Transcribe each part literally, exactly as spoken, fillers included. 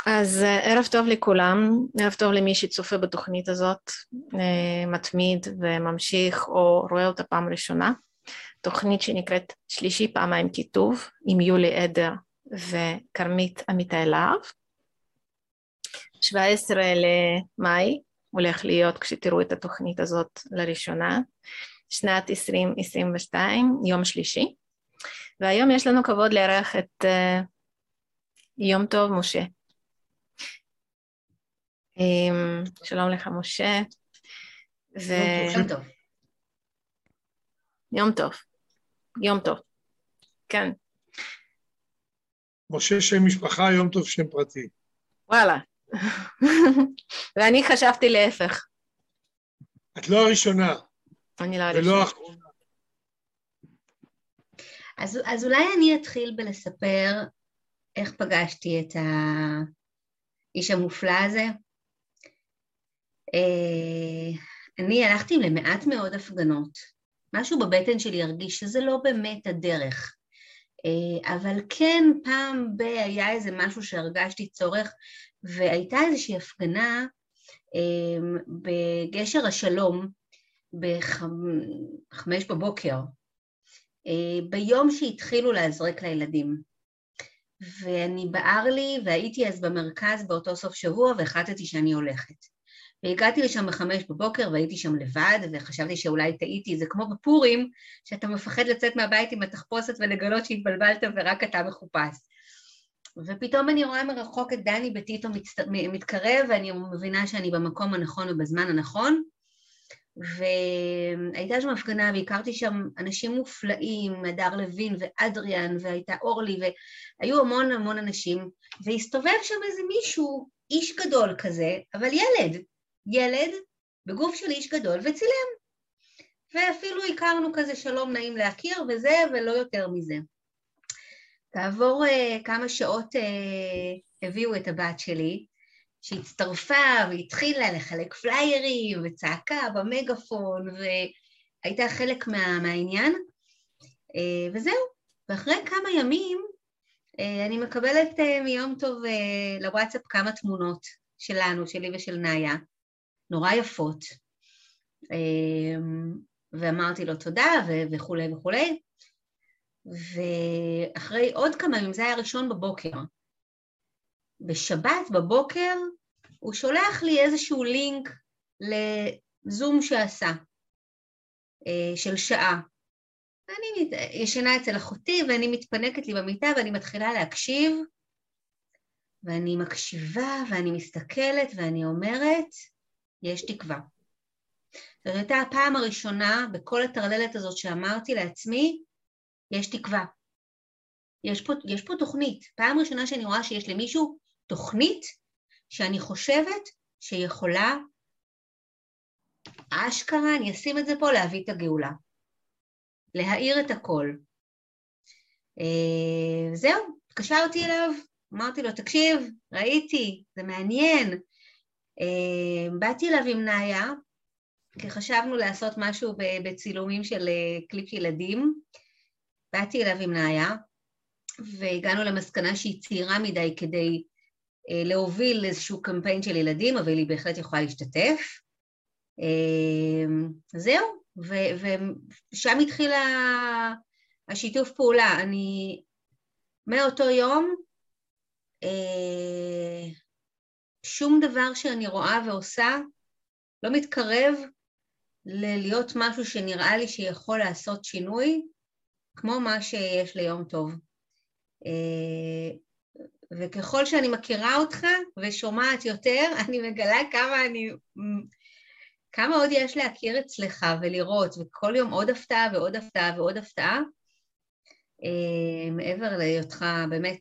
אז ערב טוב לכולם, ערב טוב למי שצופה בתוכנית הזאת, מתמיד וממשיך או רואה אותה פעם ראשונה. תוכנית שנקראת שלישי פעמיים כיתוב, עם יולי עדר וקרמית אמיתי להב. שבעה עשר למאי הולך להיות כשתראו את התוכנית הזאת לראשונה, שנת עשרים עשרים ושתיים, יום שלישי. והיום יש לנו כבוד לארח את uh, יום טוב משה. Um, שלום לך משה. ו... יום טוב. יום טוב. יום טוב. כן. משה שם משפחה, יום טוב שם פרטי. וואלה. ואני חשבתי להפך. את לא הראשונה. אני לא הראשונה. ולא האחרונה. אז, אז אולי אני אתחיל בלספר איך פגשתי את האיש המופלא הזה. אני הלכתי למעט מאוד הפגנות. משהו בבטן שלי הרגיש שזה לא באמת הדרך. אבל כן, פעם ב- היה איזה משהו שהרגשתי צורך, והייתה איזושהי הפגנה בגשר השלום, בחמש בבוקר, ביום שהתחילו להזרק לילדים. ואני בער לי, והייתי אז במרכז באותו סוף שבוע, והחלטתי שאני הולכת. והגעתי לשם בחמש בבוקר, והייתי שם לבד, וחשבתי שאולי טעיתי, זה כמו בפורים, שאתה מפחד לצאת מהבית עם התחפושת ולגלות שהתבלבלת ורק אתה מחופש. ופתאום אני רואה מרחוק את דני בטיטו מתקרב, ואני מבינה שאני במקום הנכון ובזמן הנכון, והייתה שם הפגנה, והכרתי שם אנשים מופלאים, הדר לוין ואדריאן, והייתה אורלי, והיו המון המון אנשים, והסתובב שם איזה מישהו, איש גדול כזה, אבל ילד, ילד בגוף של איש גדול, וצילם. ואפילו הכרנו כזה שלום נעים להכיר, וזה ולא יותר מזה. כעבור uh, כמה שעות uh, הביאו את הבת שלי, שהצטרפה והתחילה לחלק פליירים וצעקה במגפון, והייתה חלק מה, מהעניין, uh, וזהו. ואחרי כמה ימים, uh, אני מקבלת uh, מיום טוב uh, לוואטסאפ כמה תמונות שלנו, שלי ושל נאיה, נורא יפות, uh, ואמרתי לו תודה ו- וכו' וכו'. ואחרי עוד כמה ימים, זה היה ראשון בבוקר, בשבת בבוקר הוא שולח לי איזשהו לינק לזום שעשה, של שעה. אני ישנה אצל אחותי ואני מתפנקת לי במיטה ואני מתחילה להקשיב, ואני מקשיבה ואני מסתכלת ואני אומרת, יש תקווה. זאת הייתה הפעם הראשונה בכל התרללת הזאת שאמרתי לעצמי, יש תקווה. יש פה, יש פה תוכנית. פעם ראשונה שאני רואה שיש למישהו תוכנית שאני חושבת שיכולה, אשכרה, אני אשים את זה פה, להביא את הגאולה. להאיר את הכל. אה, זהו, התקשרתי אליו, אמרתי לו, תקשיב, ראיתי, זה מעניין. אה, באתי אליו עם נאיה, כי חשבנו לעשות משהו בצילומים של קליפ ילדים. באתי אליו עם נאיה, והגענו למסקנה שהיא צעירה מדי כדי אה, להוביל איזשהו קמפיין של ילדים, אבל היא בהחלט יכולה להשתתף. אה, זהו, ו- ושם התחילה השיתוף פעולה. אני מאותו יום, אה, שום דבר שאני רואה ועושה לא מתקרב להיות משהו שנראה לי שיכול לעשות שינוי, כמו מה שיש ליום טוב. וככל שאני מכירה אותך ושומעת יותר, אני מגלה כמה אני, כמה עוד יש להכיר אצלך ולראות, וכל יום עוד הפתעה ועוד הפתעה ועוד הפתעה, מעבר להיותך באמת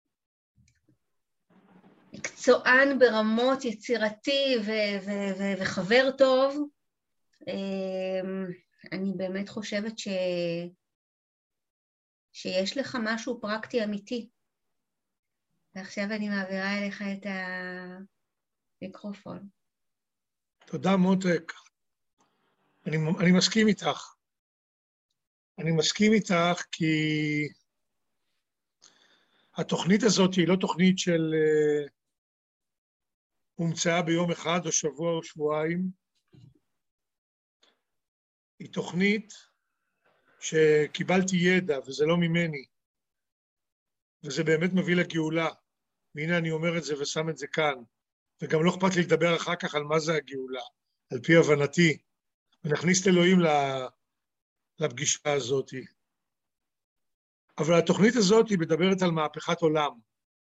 מקצוען ברמות, יצירתי ו- ו- ו- וחבר טוב, אני באמת חושבת ש... שיש לך משהו פרקטי אמיתי. ועכשיו אני מעבירה אליך את המיקרופון. תודה מותק. אני, אני מסכים איתך. אני מסכים איתך כי התוכנית הזאת היא לא תוכנית של הומצאה ביום אחד או שבוע או שבועיים. היא תוכנית שקיבלתי ידע, וזה לא ממני, וזה באמת מביא לגאולה. והנה אני אומר את זה ושם את זה כאן, וגם לא אכפת לי לדבר אחר כך על מה זה הגאולה, על פי הבנתי, ונכניס את אלוהים לפגישה הזאת. אבל התוכנית הזאת היא מדברת על מהפכת עולם.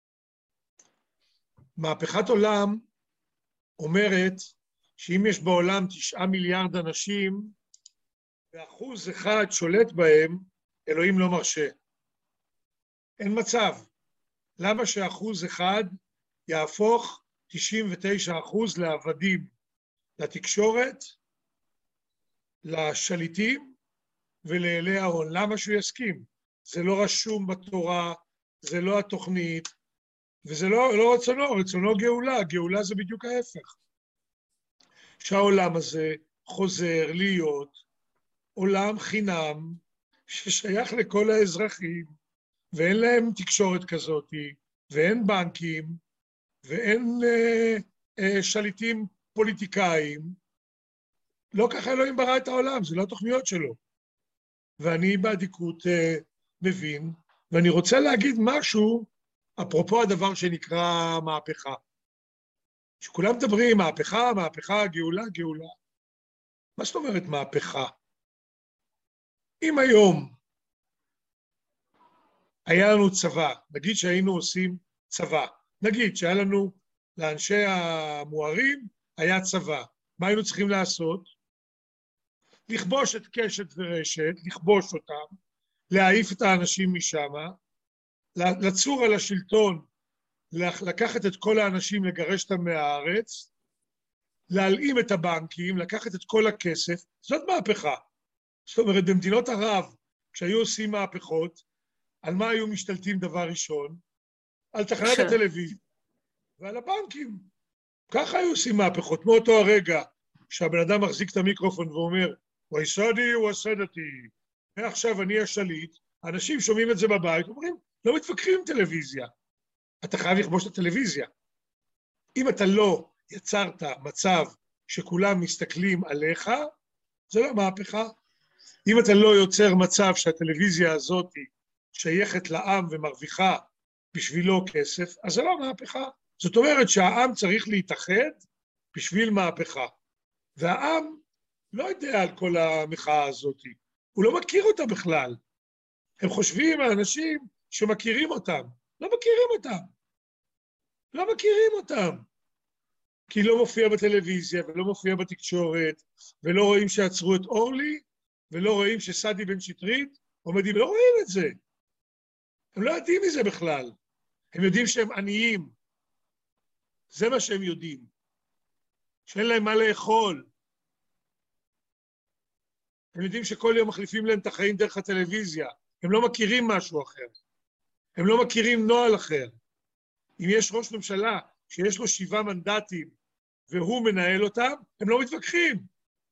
מהפכת עולם אומרת שאם יש בעולם תשעה מיליארד אנשים, ואחוז אחד שולט בהם, אלוהים לא מרשה. אין מצב. למה שאחוז אחד יהפוך תשעים ותשעה אחוז לעבדים, לתקשורת, לשליטים ולאלי ההון? למה שהוא יסכים? זה לא רשום בתורה, זה לא התוכנית, וזה לא, לא רצונו, רצונו גאולה. גאולה זה בדיוק ההפך. שהעולם הזה חוזר להיות עולם חינם ששייך לכל האזרחים, ואין להם תקשורת כזאת, ואין בנקים, ואין אה, אה, שליטים פוליטיקאים. לא ככה אלוהים ברא את העולם, זה לא התוכניות שלו. ואני בעדיקות אה, מבין, ואני רוצה להגיד משהו, אפרופו הדבר שנקרא מהפכה. שכולם מדברים, מהפכה, מהפכה, גאולה, גאולה. מה זאת אומרת מהפכה? אם היום היה לנו צבא, נגיד שהיינו עושים צבא, נגיד שהיה לנו, לאנשי המוארים, היה צבא, מה היינו צריכים לעשות? לכבוש את קשת ורשת, לכבוש אותם, להעיף את האנשים משם, לצור על השלטון, לקחת את כל האנשים, לגרש אותם מהארץ, להלאים את הבנקים, לקחת את כל הכסף, זאת מהפכה. זאת אומרת, במדינות ערב, כשהיו עושים מהפכות, על מה היו משתלטים דבר ראשון? על תחנת הטלוויזיה ועל הבנקים. ככה היו עושים מהפכות, מאותו הרגע שהבן אדם מחזיק את המיקרופון ואומר, הוא יסודי, הוא הסדתי, ועכשיו אני השליט, האנשים שומעים את זה בבית, אומרים, לא מתווכחים עם טלוויזיה. אתה חייב לכבוש את הטלוויזיה. אם אתה לא יצרת מצב שכולם מסתכלים עליך, זה לא מהפכה. אם אתה לא יוצר מצב שהטלוויזיה הזאת שייכת לעם ומרוויחה בשבילו כסף, אז זה לא מהפכה. זאת אומרת שהעם צריך להתאחד בשביל מהפכה. והעם לא יודע על כל המחאה הזאת. הוא לא מכיר אותה בכלל. הם חושבים האנשים שמכירים אותם. לא מכירים אותם. לא מכירים אותם. כי לא מופיע בטלוויזיה ולא מופיע בתקשורת, ולא רואים שעצרו את אורלי, ולא רואים שסדי בן שטרית עומדים, לא רואים את זה. הם לא יודעים מזה בכלל. הם יודעים שהם עניים. זה מה שהם יודעים. שאין להם מה לאכול. הם יודעים שכל יום מחליפים להם את החיים דרך הטלוויזיה. הם לא מכירים משהו אחר. הם לא מכירים נועל אחר. אם יש ראש ממשלה שיש לו שבעה מנדטים והוא מנהל אותם, הם לא מתווכחים.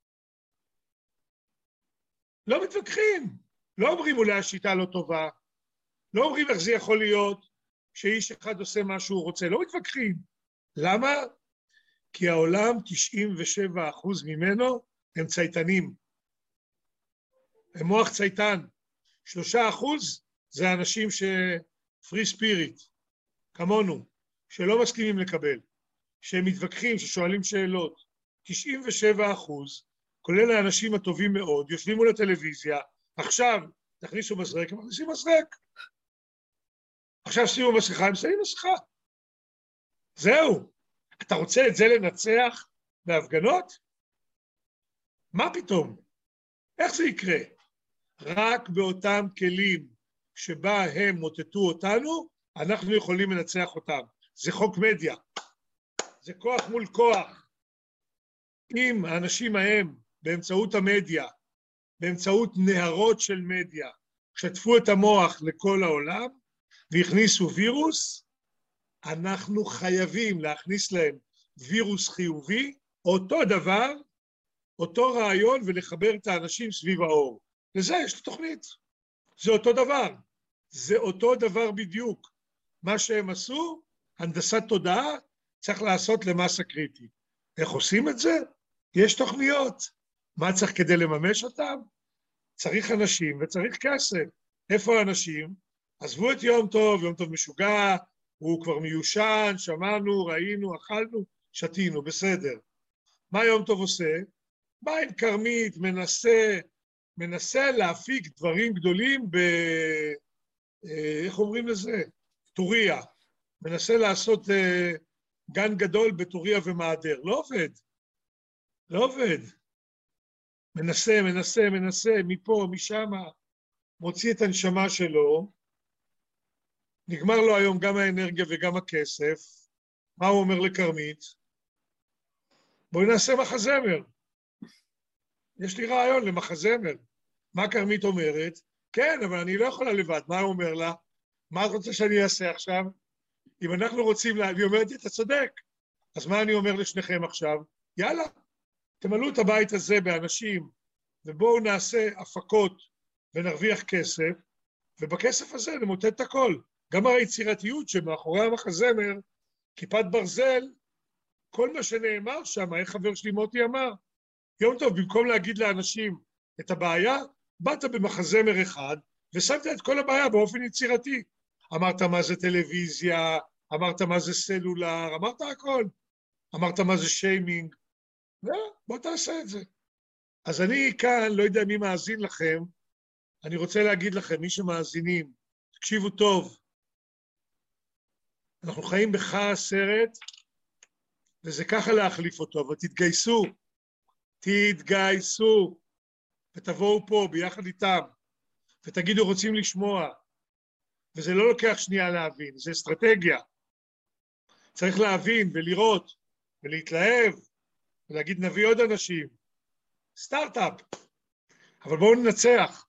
לא מתווכחים. לא אומרים אולי השיטה לא טובה. לא אומרים איך זה יכול להיות שאיש אחד עושה מה שהוא רוצה. לא מתווכחים. למה? כי העולם תשעים ושבעה אחוז ממנו הם צייתנים. הם מוח צייתן. שלושה אחוז זה אנשים שפרי ספיריט, כמונו, שלא מסכימים לקבל, שהם מתווכחים, ששואלים שאלות. תשעים ושבעה אחוז, כולל האנשים הטובים מאוד, יושבים מול הטלוויזיה, עכשיו תכניסו מזרק, הם מכניסים מזרק. עכשיו שימו מסכה, הם שמים מסכה. זהו. אתה רוצה את זה לנצח בהפגנות? מה פתאום? איך זה יקרה? רק באותם כלים שבה הם מוטטו אותנו, אנחנו יכולים לנצח אותם. זה חוק מדיה. זה כוח מול כוח. אם האנשים ההם, באמצעות המדיה, באמצעות נהרות של מדיה, שטפו את המוח לכל העולם, והכניסו וירוס, אנחנו חייבים להכניס להם וירוס חיובי, אותו דבר, אותו רעיון, ולחבר את האנשים סביב האור. לזה יש תוכנית. זה אותו דבר. זה אותו דבר בדיוק. מה שהם עשו, הנדסת תודעה, צריך לעשות למסה קריטית. איך עושים את זה? יש תוכניות. מה צריך כדי לממש אותם? צריך אנשים וצריך כסף. איפה האנשים? עזבו את יום טוב, יום טוב משוגע, הוא כבר מיושן, שמענו, ראינו, אכלנו, שתינו, בסדר. מה יום טוב עושה? בא עם קרמית, מנסה, מנסה להפיק דברים גדולים ב... איך אומרים לזה? טוריה. מנסה לעשות uh, גן גדול בטוריה ומעדר. לא עובד. לא עובד. מנסה, מנסה, מנסה, מפה, משם, מוציא את הנשמה שלו, נגמר לו היום גם האנרגיה וגם הכסף. מה הוא אומר לקרמית? בואי נעשה מחזמר. יש לי רעיון למחזמר. מה קרמית אומרת? כן, אבל אני לא יכולה לבד. מה הוא אומר לה? מה את רוצה שאני אעשה עכשיו? אם אנחנו רוצים לה... היא אומרת, אתה צודק. אז מה אני אומר לשניכם עכשיו? יאללה, תמלאו את הבית הזה באנשים, ובואו נעשה הפקות ונרוויח כסף, ובכסף הזה נמוטט את הכל. גם היצירתיות שמאחורי המחזמר, כיפת ברזל, כל מה שנאמר שם, איך חבר שלי מוטי אמר, יום טוב, במקום להגיד לאנשים את הבעיה, באת במחזמר אחד, ושמת את כל הבעיה באופן יצירתי. אמרת מה זה טלוויזיה, אמרת מה זה סלולר, אמרת הכל. אמרת מה זה שיימינג. בוא תעשה את זה. אז אני כאן, לא יודע מי מאזין לכם, אני רוצה להגיד לכם, מי שמאזינים, תקשיבו טוב. אנחנו חיים בחרא סרט, וזה ככה להחליף אותו, אבל תתגייסו. תתגייסו. ותבואו פה ביחד איתם, ותגידו רוצים לשמוע. וזה לא לוקח שנייה להבין, זה אסטרטגיה. צריך להבין ולראות, ולהתלהב, ולהגיד נביא עוד אנשים. סטארט-אפ. אבל בואו ננצח.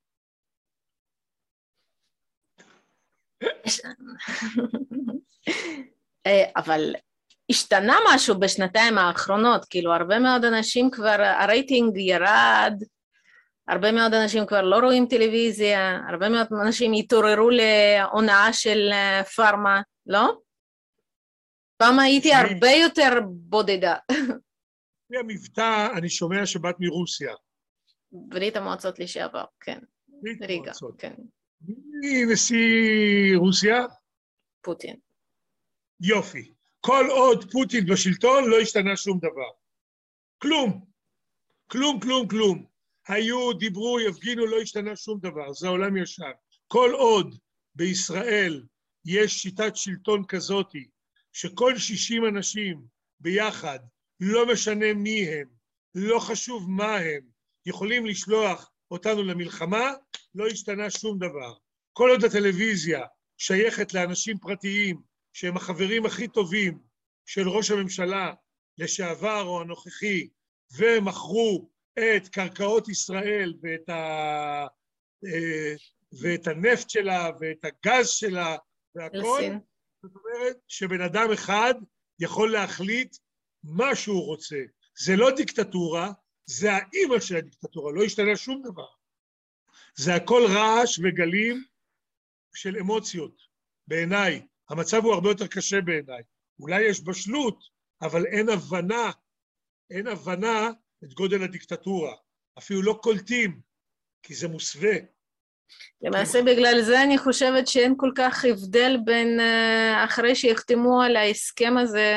אבל השתנה משהו בשנתיים האחרונות, כאילו הרבה מאוד אנשים כבר, הרייטינג ירד, הרבה מאוד אנשים כבר לא רואים טלוויזיה, הרבה מאוד אנשים התעוררו להונאה של פארמה, לא? פעם הייתי הרבה יותר בודדה. לפי המבטא, אני שומע שבאת מרוסיה. ברית המועצות לשעבר, כן. ברית ריגה, המועצות. כן. מי נשיא רוסיה? פוטין. יופי. כל עוד פוטין בשלטון לא השתנה שום דבר. כלום. כלום, כלום, כלום. היו, דיברו, יפגינו, לא השתנה שום דבר. זה העולם ישר. כל עוד בישראל יש שיטת שלטון כזאתי, שכל שישים אנשים ביחד, לא משנה מי הם, לא חשוב מה הם, יכולים לשלוח אותנו למלחמה, לא השתנה שום דבר. כל עוד הטלוויזיה שייכת לאנשים פרטיים, שהם החברים הכי טובים של ראש הממשלה לשעבר או הנוכחי, ומכרו את קרקעות ישראל ואת, ה... ואת הנפט שלה ואת הגז שלה והכל, זאת אומרת שבן אדם אחד יכול להחליט מה שהוא רוצה. זה לא דיקטטורה, זה האימא של הדיקטטורה, לא השתנה שום דבר. זה הכל רעש וגלים של אמוציות, בעיניי. המצב הוא הרבה יותר קשה בעיניי. אולי יש בשלות, אבל אין הבנה, אין הבנה את גודל הדיקטטורה. אפילו לא קולטים, כי זה מוסווה. למעשה בגלל זה אני חושבת שאין כל כך הבדל בין אחרי שיחתמו על ההסכם הזה,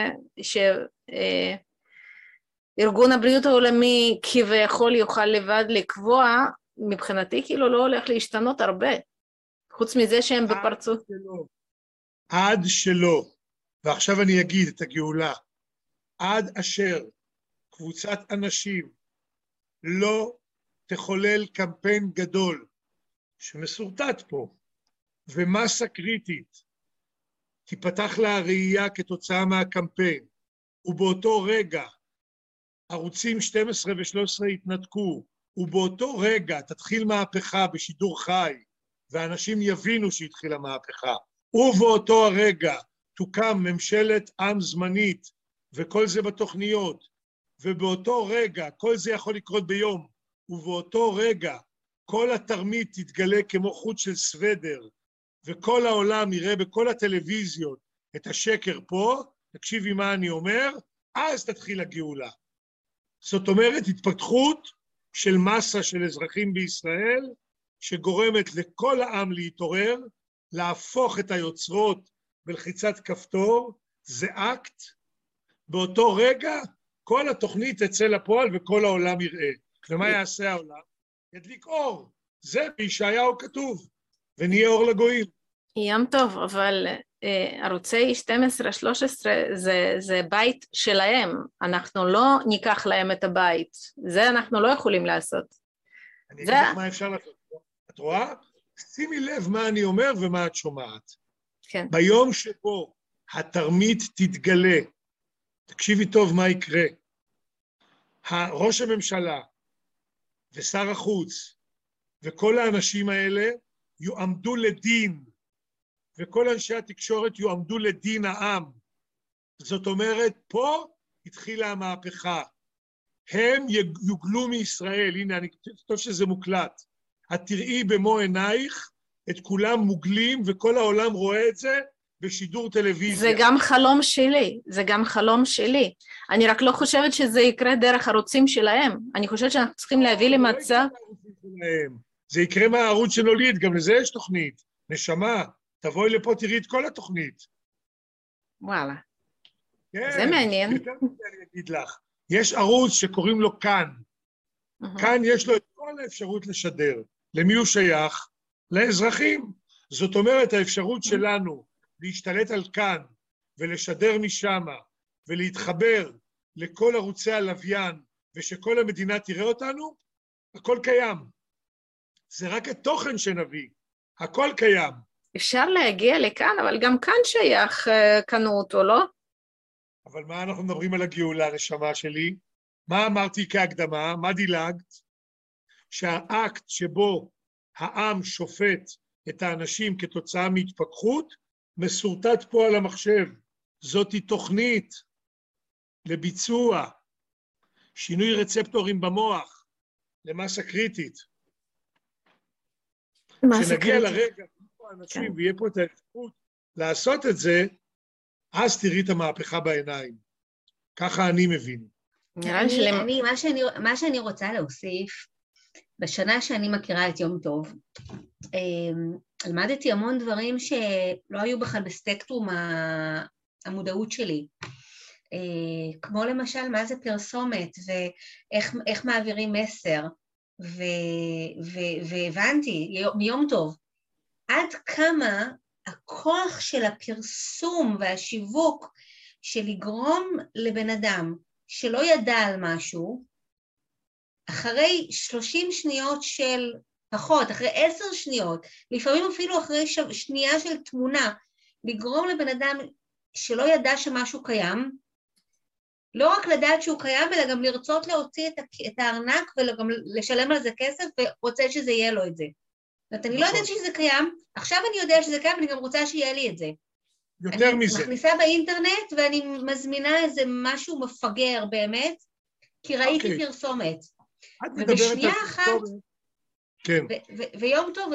שארגון הבריאות העולמי כביכול יוכל לבד לקבוע, מבחינתי כאילו לא הולך להשתנות הרבה, חוץ מזה שהם בפרצוף. עד שלא, ועכשיו אני אגיד את הגאולה, עד אשר קבוצת אנשים לא תחולל קמפיין גדול, שמסורטט פה, ומסה קריטית, תיפתח לה ראייה כתוצאה מהקמפיין, ובאותו רגע ערוצים שתים עשרה ו-שלוש עשרה יתנתקו, ובאותו רגע תתחיל מהפכה בשידור חי, ואנשים יבינו שהתחילה מהפכה, ובאותו הרגע תוקם ממשלת עם זמנית, וכל זה בתוכניות, ובאותו רגע, כל זה יכול לקרות ביום, ובאותו רגע כל התרמית תתגלה כמו חוט של סוודר, וכל העולם יראה בכל הטלוויזיות את השקר פה, תקשיבי מה אני אומר, אז תתחיל הגאולה. זאת אומרת, התפתחות של מסה של אזרחים בישראל, שגורמת לכל העם להתעורר, להפוך את היוצרות בלחיצת כפתור, זה אקט. באותו רגע, כל התוכנית תצא לפועל וכל העולם יראה. ומה יעשה העולם? ידליק אור. זה בישעיהו כתוב, ונהיה אור לגויים. ים טוב, אבל אה, ערוצי שתים עשרה שלוש עשרה זה, זה בית שלהם, אנחנו לא ניקח להם את הבית, זה אנחנו לא יכולים לעשות. אני זה... אגיד לך מה אפשר לעשות. את רואה? שימי לב מה אני אומר ומה את שומעת. כן. ביום שבו התרמית תתגלה, תקשיבי טוב מה יקרה, ראש הממשלה ושר החוץ וכל האנשים האלה יועמדו לדין, וכל אנשי התקשורת יועמדו לדין העם. זאת אומרת, פה התחילה המהפכה. הם יוגלו מישראל, הנה, אני חושב שזה מוקלט. את תראי במו עינייך את כולם מוגלים, וכל העולם רואה את זה בשידור טלוויזיה. זה גם חלום שלי, זה גם חלום שלי. אני רק לא חושבת שזה יקרה דרך ערוצים שלהם. אני חושבת שאנחנו צריכים להביא למצב... זה יקרה מהערוץ שנוליד, גם לזה יש תוכנית. נשמה, תבואי לפה, תראי את כל התוכנית. וואלה. כן, זה מעניין. יותר מזה אני אגיד לך. יש ערוץ שקוראים לו כאן. Uh-huh. כאן יש לו את כל האפשרות לשדר. למי הוא שייך? לאזרחים. זאת אומרת, האפשרות uh-huh. שלנו להשתלט על כאן ולשדר משם ולהתחבר לכל ערוצי הלוויין ושכל המדינה תראה אותנו, הכל קיים. זה רק התוכן שנביא. הכל קיים. אפשר להגיע לכאן, אבל גם כאן שייך קנו אותו, לא? אבל מה אנחנו מדברים על הגאולה, נשמה שלי? מה אמרתי כהקדמה? מה דילגת? שהאקט שבו העם שופט את האנשים כתוצאה מהתפכחות, מסורטט פה על המחשב. זאת היא תוכנית לביצוע, שינוי רצפטורים במוח, למסה קריטית. כשנגיע לרגע, האנשים, ויהיה פה את האפשרות לעשות את זה, אז תראי את המהפכה בעיניים. ככה אני מבין. אני, אני, מה שאני, מה שאני רוצה להוסיף, בשנה שאני מכירה את יום טוב, למדתי המון דברים שלא היו בכלל בספקטרום המודעות שלי. כמו למשל, מה זה פרסומת, ואיך איך מעבירים מסר, ו, ו, והבנתי מיום טוב, עד כמה הכוח של הפרסום והשיווק של לגרום לבן אדם שלא ידע על משהו, אחרי שלושים שניות של פחות, אחרי עשר שניות, לפעמים אפילו אחרי ש... שנייה של תמונה, לגרום לבן אדם שלא ידע שמשהו קיים, לא רק לדעת שהוא קיים, אלא גם לרצות להוציא את, את הארנק וגם לשלם על זה כסף, ורוצה שזה יהיה לו את זה. זאת אני לא יודעת שזה קיים, עכשיו אני יודע שזה קיים, אני גם רוצה שיהיה לי את זה. יותר מזה. אני מכניסה באינטרנט, ואני מזמינה איזה משהו מפגר באמת, כי ראיתי פרסומת. ובשנייה אחת, ויום טוב,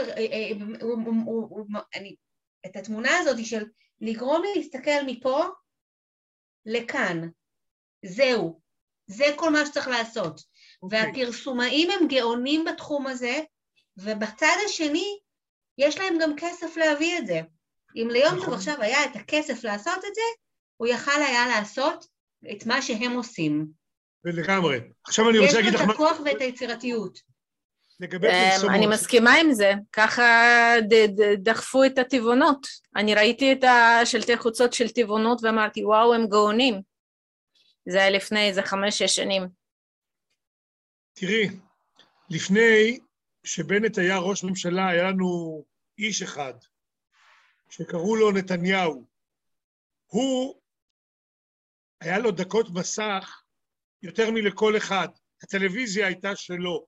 את התמונה הזאת של לגרום לי להסתכל מפה לכאן, זהו, זה כל מה שצריך לעשות. והפרסומאים הם גאונים בתחום הזה, ובצד השני, יש להם גם כסף להביא את זה. אם ליום טוב עכשיו היה את הכסף לעשות את זה, הוא יכל היה לעשות את מה שהם עושים. ולגמרי. עכשיו אני רוצה להגיד לך... יש לו את הכוח ואת היצירתיות. אני מסכימה עם זה, ככה דחפו את הטבעונות. אני ראיתי את השלטי חוצות של טבעונות ואמרתי, וואו, הם גאונים. זה היה לפני איזה חמש, שש שנים. תראי, לפני שבנט היה ראש ממשלה, היה לנו איש אחד, שקראו לו נתניהו. הוא, היה לו דקות מסך יותר מלכל אחד. הטלוויזיה הייתה שלו.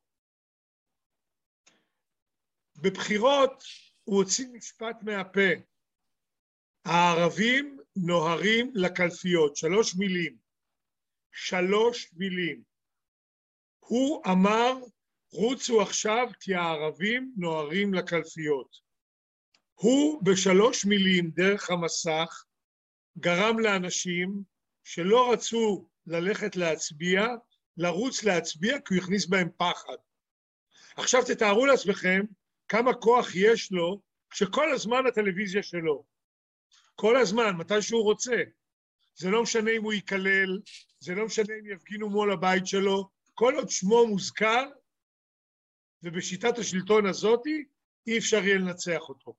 בבחירות הוא הוציא משפט מהפה. הערבים נוהרים לקלפיות. שלוש מילים. שלוש מילים. הוא אמר, רוצו עכשיו כי הערבים נוהרים לקלפיות. הוא בשלוש מילים דרך המסך גרם לאנשים שלא רצו ללכת להצביע, לרוץ להצביע, כי הוא הכניס בהם פחד. עכשיו תתארו לעצמכם כמה כוח יש לו, שכל הזמן הטלוויזיה שלו. כל הזמן, מתי שהוא רוצה. זה לא משנה אם הוא יקלל, זה לא משנה אם יפגינו מול הבית שלו, כל עוד שמו מוזכר, ובשיטת השלטון הזאת אי אפשר יהיה לנצח אותו.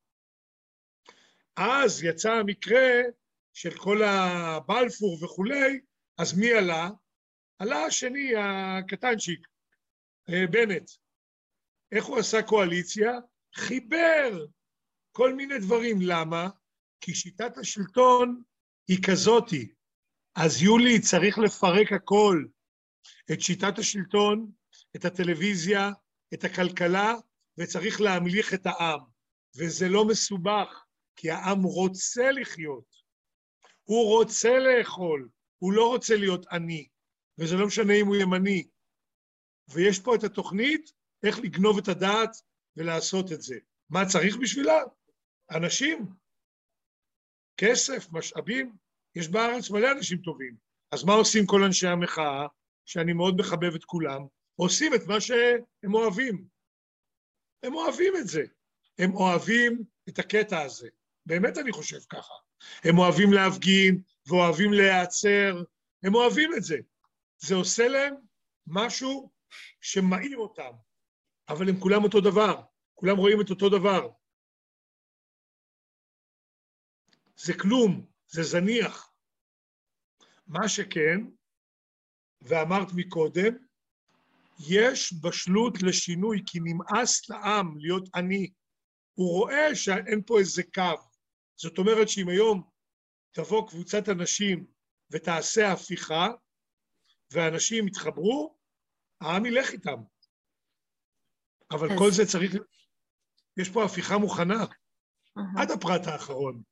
אז יצא המקרה של כל הבלפור וכולי, אז מי עלה? עלה השני, הקטנצ'יק, בנט. איך הוא עשה קואליציה? חיבר כל מיני דברים. למה? כי שיטת השלטון היא כזאתי. אז יולי צריך לפרק הכל. את שיטת השלטון, את הטלוויזיה, את הכלכלה, וצריך להמליך את העם. וזה לא מסובך, כי העם רוצה לחיות. הוא רוצה לאכול, הוא לא רוצה להיות עני, וזה לא משנה אם הוא ימני. ויש פה את התוכנית, איך לגנוב את הדעת ולעשות את זה. מה צריך בשבילה? אנשים, כסף, משאבים. יש בארץ מלא אנשים טובים. אז מה עושים כל אנשי המחאה, שאני מאוד מחבב את כולם? עושים את מה שהם אוהבים. הם אוהבים את זה. הם אוהבים את הקטע הזה. באמת אני חושב ככה. הם אוהבים להפגין, ואוהבים להיעצר. הם אוהבים את זה. זה עושה להם משהו שמאיר אותם. אבל הם כולם אותו דבר. כולם רואים את אותו דבר. זה כלום, זה זניח. מה שכן, ואמרת מקודם, יש בשלות לשינוי, כי נמאס לעם להיות עני. הוא רואה שאין פה איזה קו. זאת אומרת שאם היום תבוא קבוצת אנשים ותעשה הפיכה, ואנשים יתחברו, העם ילך איתם. אבל אז... כל זה צריך... יש פה הפיכה מוכנה, uh-huh. עד הפרט האחרון.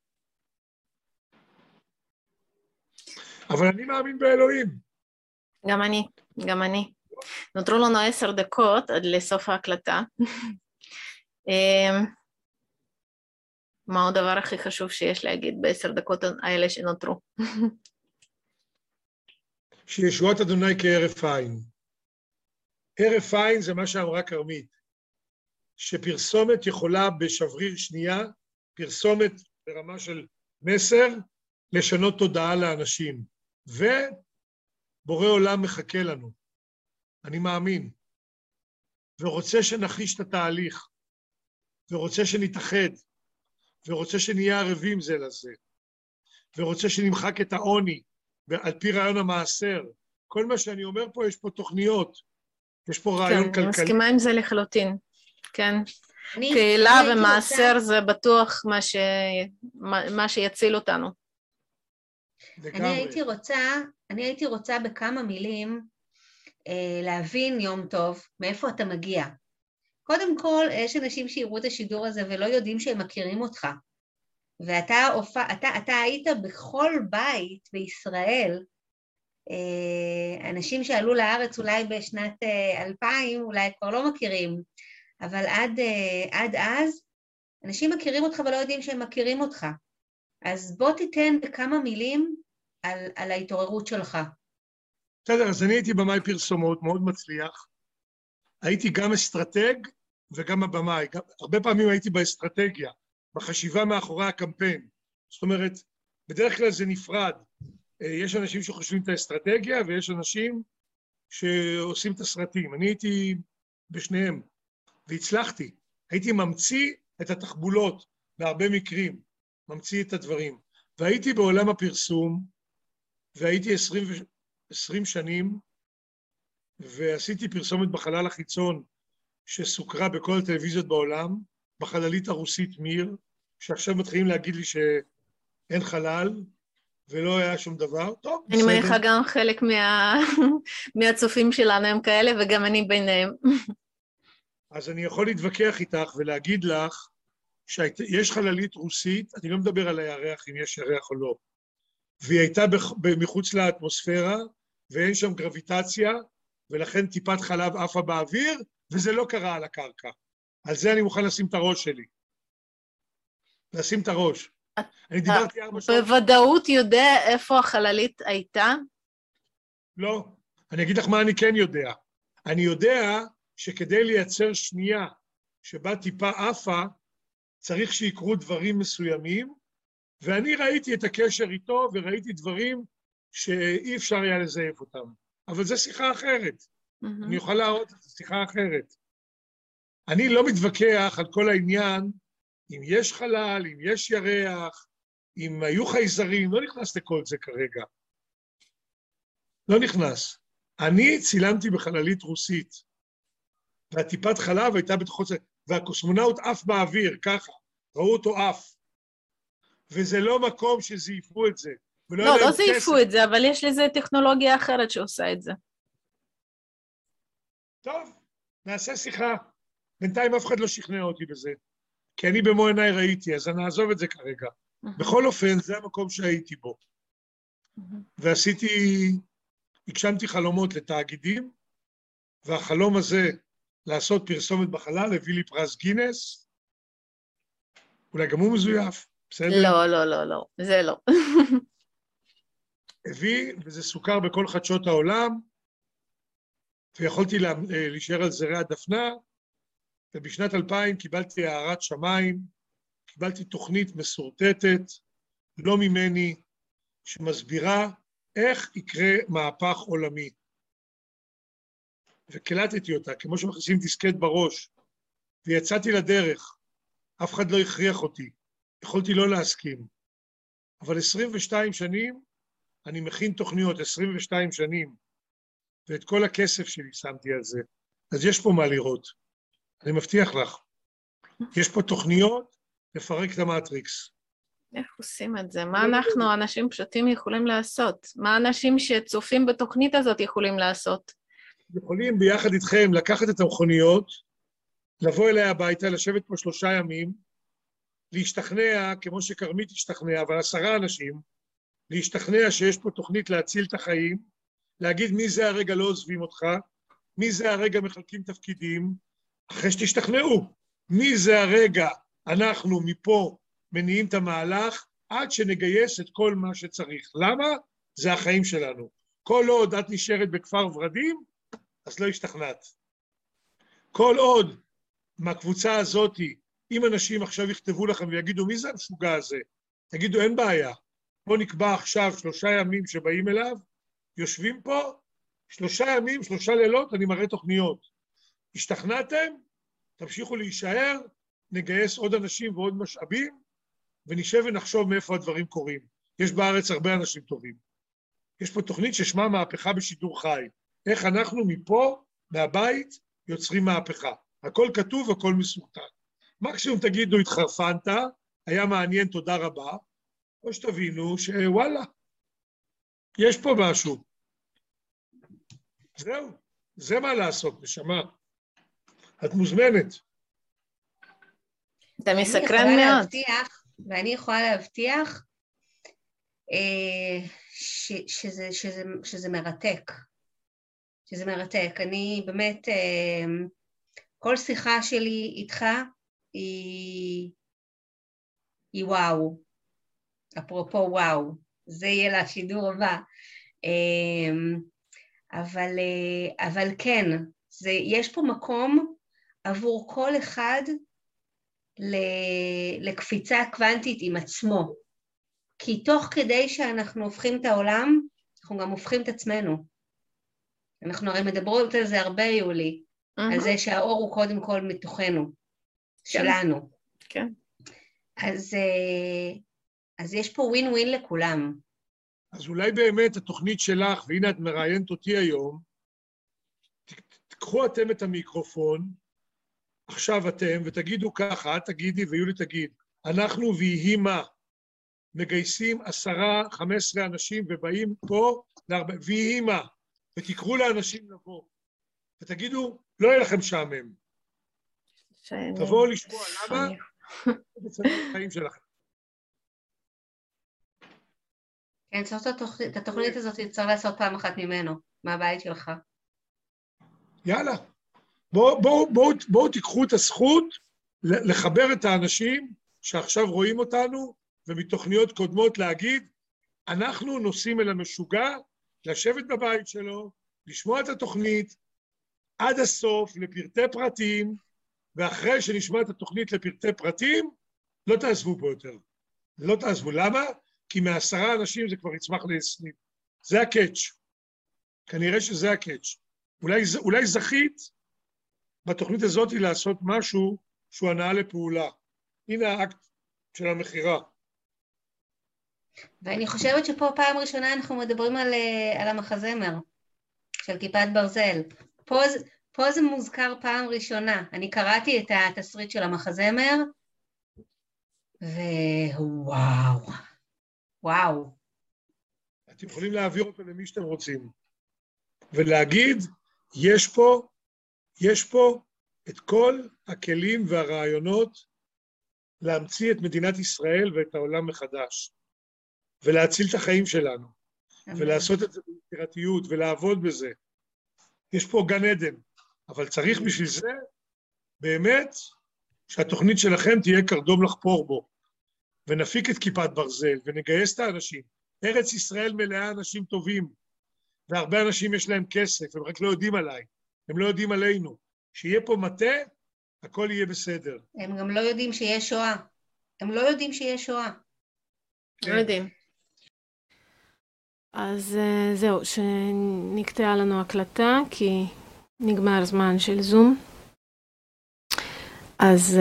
אבל אני מאמין באלוהים. גם אני, גם אני. נותרו לנו עשר דקות עד לסוף ההקלטה. מה הדבר הכי חשוב שיש להגיד בעשר דקות האלה שנותרו? שישועת אדוני כהרף עין. הרף עין זה מה שאמרה כרמית. שפרסומת יכולה בשבריר שנייה, פרסומת ברמה של מסר, לשנות תודעה לאנשים. ובורא עולם מחכה לנו. אני מאמין. ורוצה שנחליש את התהליך. ורוצה שנתאחד. ורוצה שנהיה ערבים זה לזה. ורוצה שנמחק את העוני. על פי רעיון המעשר. כל מה שאני אומר פה, יש פה תוכניות. יש פה רעיון כן, כלכלי. אני מסכימה עם זה לחלוטין. כן. קהילה ומעשר זה בטוח מה, ש... מה, מה שיציל אותנו. אני הייתי רוצה, אני הייתי רוצה בכמה מילים אה, להבין יום טוב מאיפה אתה מגיע. קודם כל, יש אנשים שיראו את השידור הזה ולא יודעים שהם מכירים אותך. ואתה אתה, אתה היית בכל בית בישראל, אה, אנשים שעלו לארץ אולי בשנת אה, אלפיים, אולי כבר לא מכירים, אבל עד, אה, עד אז, אנשים מכירים אותך ולא יודעים שהם מכירים אותך. אז בוא תיתן בכמה מילים על, על ההתעוררות שלך. בסדר, אז אני הייתי במאי פרסומות, מאוד מצליח. הייתי גם אסטרטג וגם הבמאי. גם, הרבה פעמים הייתי באסטרטגיה, בחשיבה מאחורי הקמפיין. זאת אומרת, בדרך כלל זה נפרד. יש אנשים שחושבים את האסטרטגיה, ויש אנשים שעושים את הסרטים. אני הייתי בשניהם, והצלחתי. הייתי ממציא את התחבולות בהרבה מקרים. ממציא את הדברים. והייתי בעולם הפרסום, והייתי עשרים, עשרים שנים, ועשיתי פרסומת בחלל החיצון, שסוקרה בכל הטלוויזיות בעולם, בחללית הרוסית מיר, שעכשיו מתחילים להגיד לי שאין חלל, ולא היה שום דבר. טוב, אני מניחה גם חלק מה... מהצופים שלנו הם כאלה, וגם אני ביניהם. אז אני יכול להתווכח איתך ולהגיד לך, שיש חללית רוסית, אני לא מדבר על הירח, אם יש ירח או לא, והיא הייתה מחוץ לאטמוספירה, ואין שם גרביטציה, ולכן טיפת חלב עפה באוויר, וזה לא קרה על הקרקע. על זה אני מוכן לשים את הראש שלי. לשים את הראש. אני דיברתי ארבע שעות. בוודאות יודע איפה החללית הייתה? לא. אני אגיד לך מה אני כן יודע. אני יודע שכדי לייצר שנייה שבה טיפה עפה, צריך שיקרו דברים מסוימים, ואני ראיתי את הקשר איתו, וראיתי דברים שאי אפשר היה לזייף אותם. אבל זו שיחה אחרת. Mm-hmm. אני אוכל להראות את שיחה אחרת. אני לא מתווכח על כל העניין, אם יש חלל, אם יש ירח, אם היו חייזרים, לא נכנס לכל זה כרגע. לא נכנס. אני צילמתי בחללית רוסית, והטיפת חלב הייתה בתוכו, והקוסמונאוט עף באוויר, ככה, ראו אותו עף. וזה לא מקום שזייפו את זה. לא, לא זייפו את זה, אבל יש לזה טכנולוגיה אחרת שעושה את זה. טוב, נעשה שיחה. בינתיים אף אחד לא שכנע אותי בזה, כי אני במו עיניי ראיתי, אז אני אעזוב את זה כרגע. בכל אופן, זה המקום שהייתי בו. ועשיתי, הגשמתי חלומות לתאגידים, והחלום הזה, לעשות פרסומת בחלל, הביא לי פרס גינס. אולי גם הוא מזויף, בסדר? לא, לא, לא, לא, זה לא. הביא, וזה סוכר בכל חדשות העולם, ויכולתי להישאר על זרי הדפנה, ובשנת אלפיים קיבלתי הערת שמיים, קיבלתי תוכנית מסורטטת, לא ממני, שמסבירה איך יקרה מהפך עולמי. וקלטתי אותה, כמו שמכניסים דיסקט בראש, ויצאתי לדרך, אף אחד לא הכריח אותי, יכולתי לא להסכים. אבל עשרים ושתיים שנים, אני מכין תוכניות, עשרים ושתיים שנים, ואת כל הכסף שלי שמתי על זה. אז יש פה מה לראות. אני מבטיח לך. יש פה תוכניות לפרק את המטריקס. איך עושים את זה? מה אנחנו, אנשים פשוטים, יכולים לעשות? מה אנשים שצופים בתוכנית הזאת יכולים לעשות? יכולים ביחד איתכם לקחת את המכוניות, לבוא אליי הביתה, לשבת פה שלושה ימים, להשתכנע, כמו שקרמית השתכנע, אבל עשרה אנשים, להשתכנע שיש פה תוכנית להציל את החיים, להגיד מי זה הרגע לא עוזבים אותך, מי זה הרגע מחלקים תפקידים, אחרי שתשתכנעו, מי זה הרגע אנחנו מפה מניעים את המהלך, עד שנגייס את כל מה שצריך. למה? זה החיים שלנו. כל עוד את נשארת בכפר ורדים, אז לא השתכנעת. כל עוד מהקבוצה הזאת, אם אנשים עכשיו יכתבו לכם ויגידו, מי זה המשוגע הזה? תגידו, אין בעיה. בוא נקבע עכשיו שלושה ימים שבאים אליו, יושבים פה, שלושה ימים, שלושה לילות, אני מראה תוכניות. השתכנעתם? תמשיכו להישאר, נגייס עוד אנשים ועוד משאבים, ונשב ונחשוב מאיפה הדברים קורים. יש בארץ הרבה אנשים טובים. יש פה תוכנית ששמה מהפכה בשידור חי. איך אנחנו מפה, מהבית, יוצרים מהפכה. הכל כתוב, הכל מסורטט. מקסימום תגידו, התחרפנת, היה מעניין, תודה רבה, או שתבינו שוואלה, יש פה משהו. זהו, זה מה לעשות, נשמה. את מוזמנת. אתה מסקרן מאוד. ואני יכולה להבטיח אה, ש, שזה, שזה, שזה מרתק. שזה מרתק. אני באמת, אה, כל שיחה שלי איתך היא, היא וואו. אפרופו וואו. זה יהיה לה שידור הבא. אה, אבל, אה, אבל כן, זה, יש פה מקום עבור כל אחד לקפיצה קוונטית עם עצמו. כי תוך כדי שאנחנו הופכים את העולם, אנחנו גם הופכים את עצמנו. אנחנו הרי מדברות על זה הרבה, יולי, על זה שהאור הוא קודם כל מתוכנו, שלנו. כן. אז, אז יש פה ווין ווין לכולם. אז אולי באמת התוכנית שלך, והנה את מראיינת אותי היום, תקחו אתם את המיקרופון, עכשיו אתם, ותגידו ככה, את תגידי ויולי תגיד, אנחנו ויהי מה, מגייסים עשרה, חמש עשרה אנשים ובאים פה, ויהי מה, ותקראו לאנשים לבוא, ותגידו, לא יהיה לכם שעמם. תבואו לשמוע, למה? זה החיים שלכם. כן, צריך את התוכנית הזאת, צריך לעשות פעם אחת ממנו, מהבית שלך. יאללה. בואו בוא, בוא, בוא תיקחו את הזכות לחבר את האנשים שעכשיו רואים אותנו ומתוכניות קודמות להגיד, אנחנו נוסעים אל המשוגע, לשבת בבית שלו, לשמוע את התוכנית עד הסוף לפרטי פרטים, ואחרי שנשמע את התוכנית לפרטי פרטים, לא תעזבו פה יותר. לא תעזבו. למה? כי מעשרה אנשים זה כבר יצמח לעשרים. זה הקאץ'. כנראה שזה הקאץ'. אולי, אולי זכית בתוכנית הזאת לעשות משהו שהוא הנעה לפעולה. הנה האקט של המחירה. ואני חושבת שפה פעם ראשונה אנחנו מדברים על, על המחזמר של כיפת ברזל. פה, פה זה מוזכר פעם ראשונה. אני קראתי את התסריט של המחזמר, ווואו, וואו. אתם יכולים להעביר אותו למי שאתם רוצים, ולהגיד, יש פה, יש פה את כל הכלים והרעיונות להמציא את מדינת ישראל ואת העולם מחדש, ולהציל את החיים שלנו, ולעשות את זה ביצירתיות, ולעבוד בזה. יש פה גן עדן, אבל צריך בשביל זה, באמת, שהתוכנית שלכם תהיה קרדום לחפור בו, ונפיק את כיפת ברזל, ונגייס את האנשים. ארץ ישראל מלאה אנשים טובים, והרבה אנשים יש להם כסף, הם רק לא יודעים עליי, הם לא יודעים עלינו. שיהיה פה מטה, הכל יהיה בסדר. הם גם לא יודעים שיש שואה. הם לא יודעים שיש שואה. לא יודעים. אז זהו, שנקטעה לנו הקלטה, כי נגמר זמן של זום. אז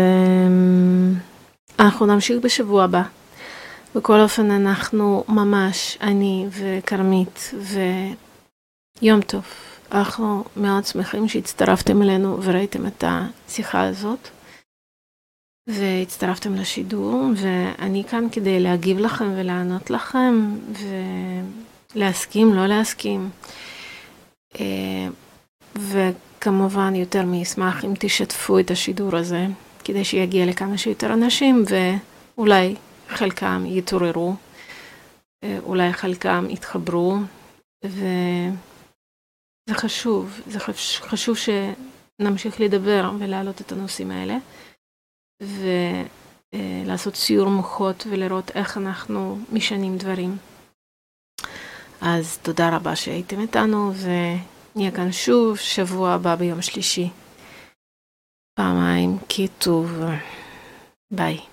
אנחנו נמשיך בשבוע הבא. בכל אופן אנחנו ממש, אני וקרמית ויום טוב, אנחנו מאוד שמחים שהצטרפתם אלינו וראיתם את השיחה הזאת, והצטרפתם לשידור, ואני כאן כדי להגיב לכם ולענות לכם, ולהסכים, לא להסכים. וכמובן יותר מאשמח אם תשתפו את השידור הזה, כדי שיגיע לכמה שיותר אנשים, ואולי חלקם יתעוררו, אולי חלקם יתחברו, וזה חשוב, זה חשוב שנמשיך לדבר ולהעלות את הנושאים האלה, ולעשות סיור מוחות ולראות איך אנחנו משנים דברים. אז תודה רבה שהייתם איתנו, ונהיה כאן שוב שבוע הבא ביום שלישי. פעמיים כיתוב. ביי.